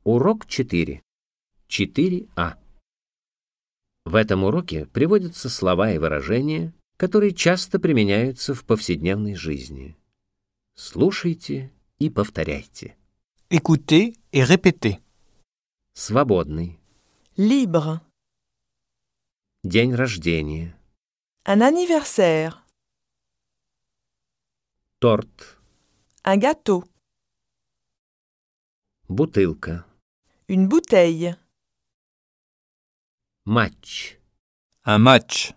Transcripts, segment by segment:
Урок 4. 4А. В этом уроке приводятся слова и выражения, которые часто применяются в повседневной жизни. Слушайте и повторяйте. Écoutez et répétez. Свободный. Libre. День рождения. Un anniversaire. Торт. Un gâteau. Бутылка. Une bouteille. Матч. Un match.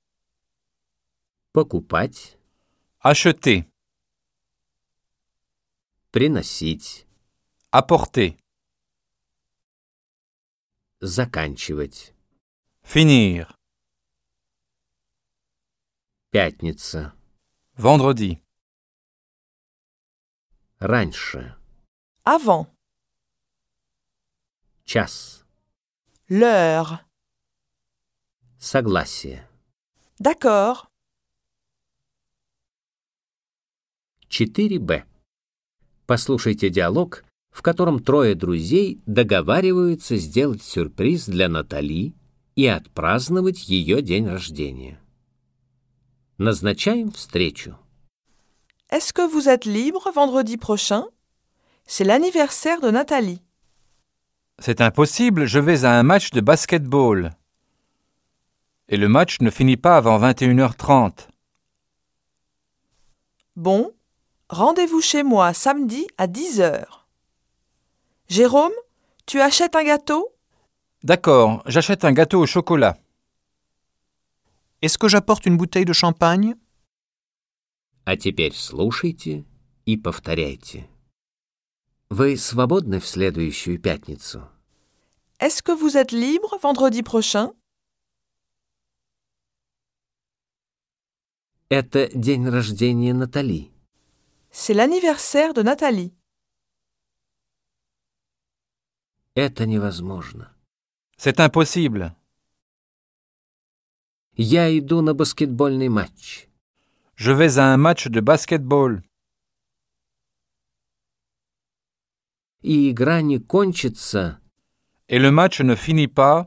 Покупать. Acheter. Приносить. Apporter. Заканчивать. Finir. Пятница. Vendredi. Раньше. Avant. Час. L'heure. Согласие. D'accord. 4Б. Послушайте диалог, в котором трое друзей договариваются сделать сюрприз для Натали и отпраздновать ее день рождения. Назначаем встречу. Est-ce que vous êtes libre vendredi prochain? C'est l'anniversaire de Nathalie. C'est impossible, je vais à un match de basket-ball. Et le match ne finit pas avant 21h30. Bon, rendez-vous chez moi samedi à 10h. Jérôme, tu achètes un gâteau? D'accord, j'achète un gâteau au chocolat. Est-ce que j'apporte une bouteille de champagne? А теперь слушайте и повторяйте. Вы свободны в следующую пятницу? Est-ce que vous êtes libre vendredi prochain? Это день рождения Натали. C'est l'anniversaire de Nathalie. Это невозможно. C'est impossible. Я иду на баскетбольный матч. Je vais à un match de basket-ball. И игра не кончится Et le match ne finit pas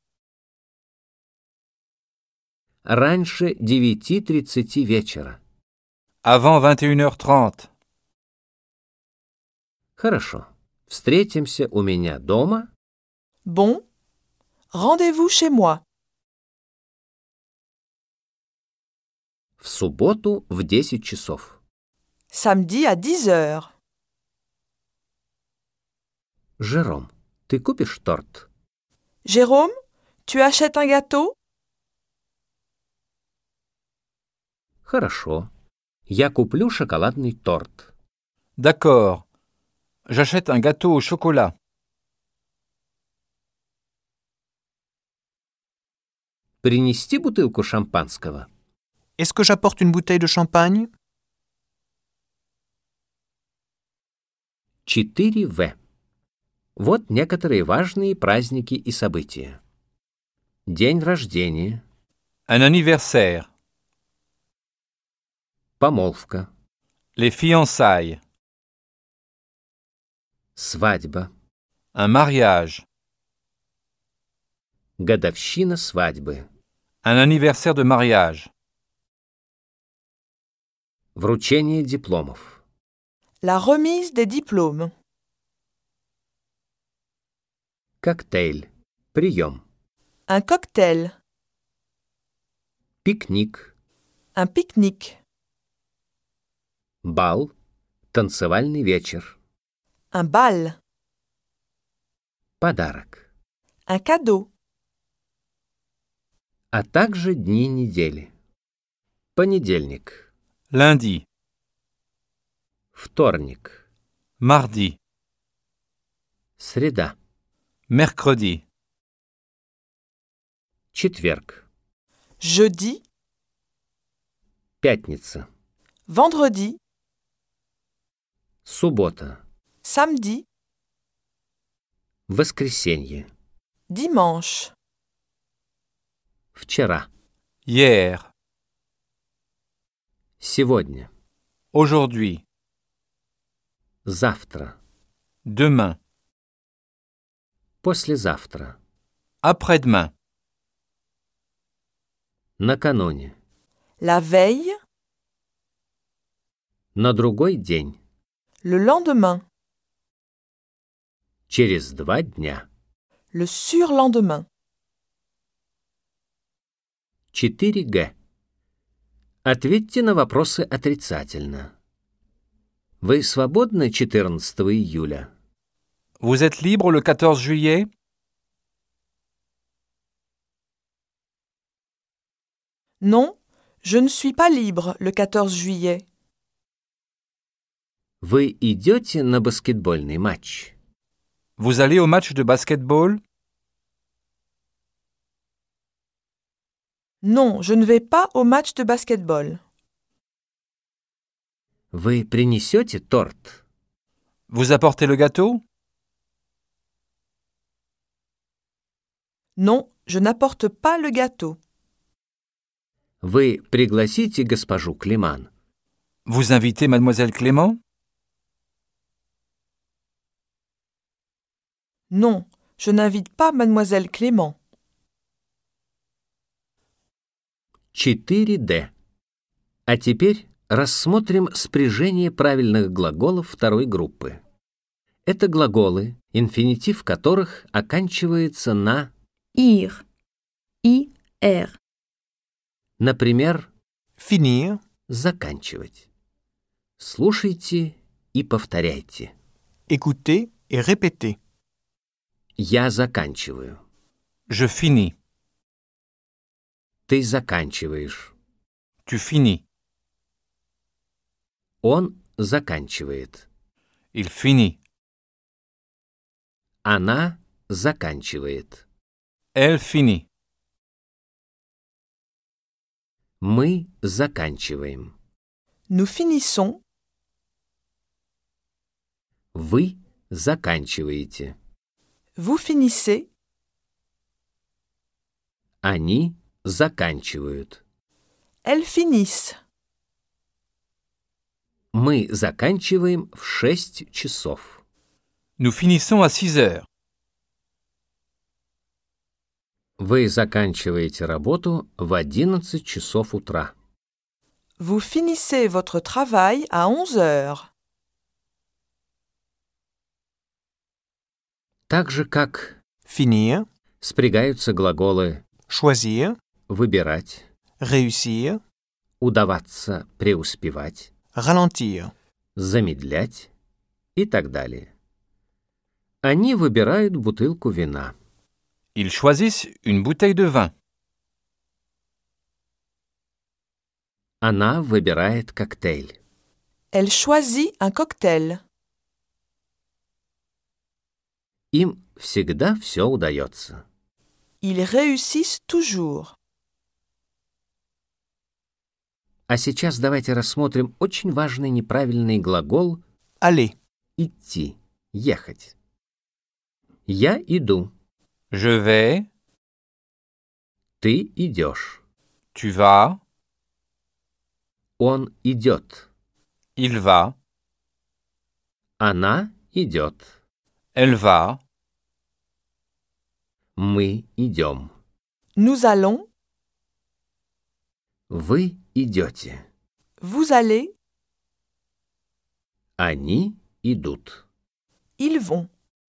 раньше 9:30 вечера. avant 21h30. Хорошо. Встретимся у меня дома Bon, rendez-vous chez moi. в субботу в 10 часов. Samedi à 10h. Жером, ты купишь торт? Jérôme, tu achètes un gâteau? Хорошо. Я куплю шоколадный торт. D'accord. J'achète un gâteau au chocolat. Принести бутылку шампанского? Est-ce que j'apporte une bouteille de champagne? 4В. Вот некоторые важные праздники и события. День рождения, Un anniversaire. помолвка, Les fiançailles. свадьба, Un mariage. годовщина свадьбы, Un anniversaire de mariage. вручение дипломов, La remise des diplômes. коктейль, прием, Un cocktail. пикник, Un pique-nique. бал, танцевальный вечер, Un bal. подарок, Un cadeau. а также дни недели. Понедельник, Lundi. вторник, Mardi. среда, Mercredi. четверг, Jeudi. пятница, Vendredi. суббота, Samedi. воскресенье, Dimanche. вчера, Hier. сегодня, Aujourd'hui. завтра. Demain. Послезавтра. Après-demain. Накануне. La veille, На другой день. le lendemain, Через 2 дня. le surlendemain. 4Г. Ответьте на вопросы отрицательно. Вы свободны 14 июля? Vous êtes libre le 14 juillet? Non, je ne suis pas libre le 14 juillet. Вы идете на баскетбольный матч? Vous allez au match de basketball? Non, je ne vais pas au match de basketball. Вы принесете торт? Vous apportez le gâteau? Non, je n'apporte pas le gâteau. Вы пригласите госпожу Климан? Vous invitez mademoiselle Clément? Non, je n'invite pas mademoiselle Clément. 4D. А теперь рассмотрим спряжение правильных глаголов второй группы. Это глаголы, инфинитив которых оканчивается на ir, ir, например, Finir. заканчивать. Слушайте и повторяйте. Écouter et répéter. Я заканчиваю. Je finis. Ты заканчиваешь. Tu finis. Он заканчивает. Il finit. Она заканчивает. Elle finit. Мы заканчиваем. Nous finissons. Вы заканчиваете. Vous finissez. Они заканчивают. Elles finissent. Мы заканчиваем в 6 часов. Nous finissons à 6 heures. Вы заканчиваете работу в 11 часов утра. Vous finissez votre travail à 11 heures. Так же, как Finir. спрягаются глаголы Choisir. «выбирать», Réussir. «удаваться», «преуспевать», Ralentir. «замедлять» и так далее. Они выбирают бутылку вина. Ils choisissent une bouteille de vin. Она выбирает коктейль. Elle choisit un cocktail. Им всегда все удается. Ils réussissent toujours. А сейчас давайте рассмотрим очень важный неправильный глагол Aller. «идти», «ехать». Я иду. Je vais. Ты идешь. Tu vas. Он идет. Il va. Она идет. Elle va. Мы идем. Nous allons. Вы идете. Vous allez. Они идут. Ils vont.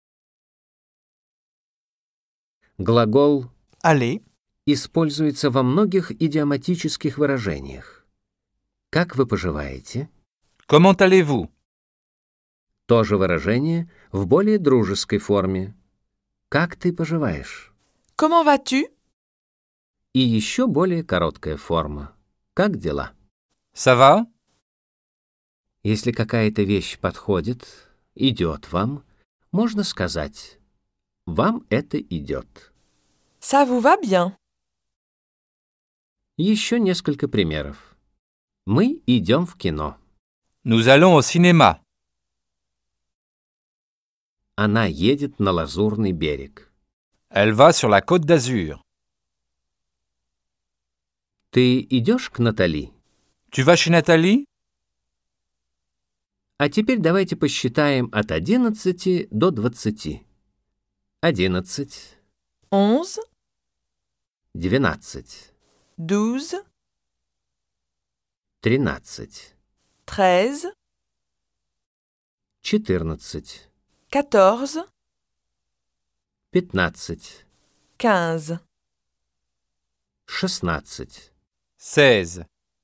Глагол Aller. используется во многих идиоматических выражениях. Как вы поживаете? Comment allez-vous? То же выражение в более дружеской форме. Как ты поживаешь? Comment vas-tu? И еще более короткая форма. Как дела? Ça va? Если какая-то вещь подходит, идет вам, можно сказать «Вам это идет». Ça vous va bien? Еще несколько примеров. Мы идем в кино. Nous allons au cinéma. Она едет на Лазурный берег. Elle va sur la côte d'Azur. Ты идешь к Натали? Tu vas chez Nathalie? А теперь давайте посчитаем от 11 до 20. 11, 11, 12, 12, 13, 13, 14, 14, 15, 15, 16, 16,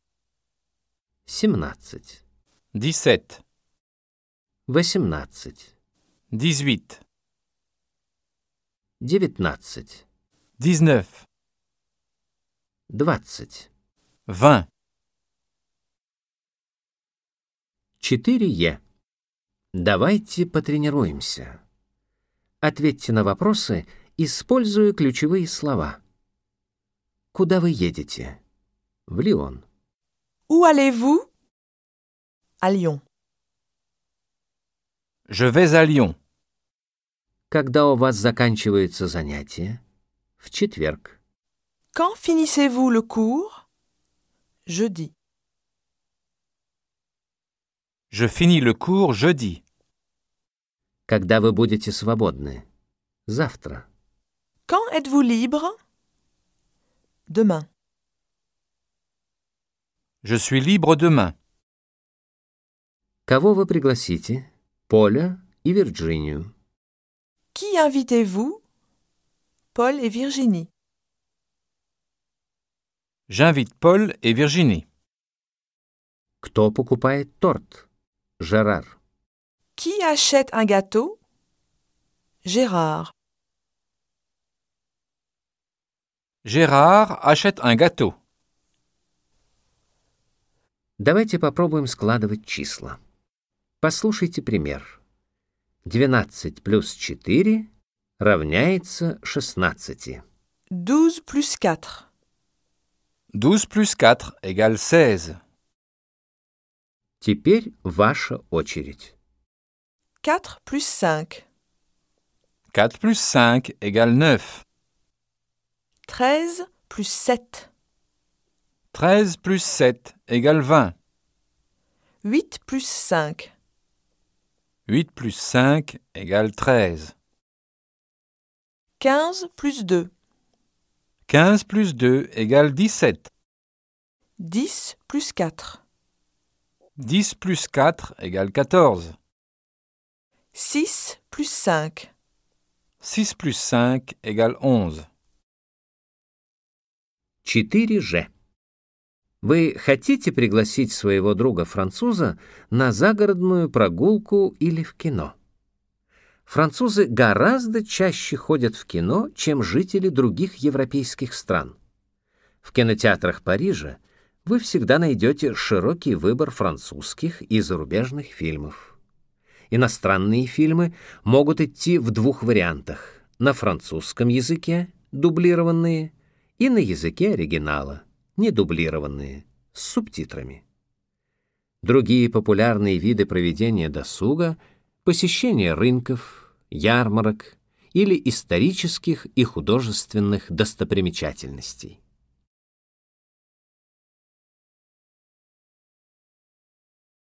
17, 17, 18, 18, 19, 19, 20. 20. 4Е. Давайте потренируемся. Ответьте на вопросы, используя ключевые слова. Куда вы едете? В Лион. Où allez-vous? À Lyon. Je vais à Lyon. Когда у вас заканчивается занятие? В четверг. Quand finissez-vous le cours? Jeudi. Je finis le cours jeudi. Когда вы будете свободны? Завтра. Quand êtes-vous libre? Demain. Je suis libre demain. Кого вы пригласите? Поля и Вирджинию. Qui invitez-vous? Paul et Virginie. J'invite Paul et Virginie. Кто покупает торт? Жерар. Qui achète un gâteau? Gérard. Gérard achète un gâteau. Давайте попробуем складывать числа. Послушайте пример. 12 плюс 4 равняется 16. 12 plus 4. 12 plus 4 égale 16. Теперь ваша очередь. 4 plus 5. 4 plus 5 égale 9. 13 plus 7. 13 plus 7 égale 20. 8 plus 5. 8 plus 5 égale 13. 15 plus 2. 15 plus 2 égale 17. 10 plus 4. 10 plus 4 égale 14. 6 plus 5. 6 plus 5 égale 11. 4Ж. Вы хотите пригласить своего друга-француза на загородную прогулку или в кино? Французы гораздо чаще ходят в кино, чем жители других европейских стран. В кинотеатрах Парижа вы всегда найдете широкий выбор французских и зарубежных фильмов. Иностранные фильмы могут идти в двух вариантах: на французском языке, дублированные, и на языке оригинала, недублированные, с субтитрами. Другие популярные виды проведения досуга — посещение рынков, ярмарок или исторических и художественных достопримечательностей.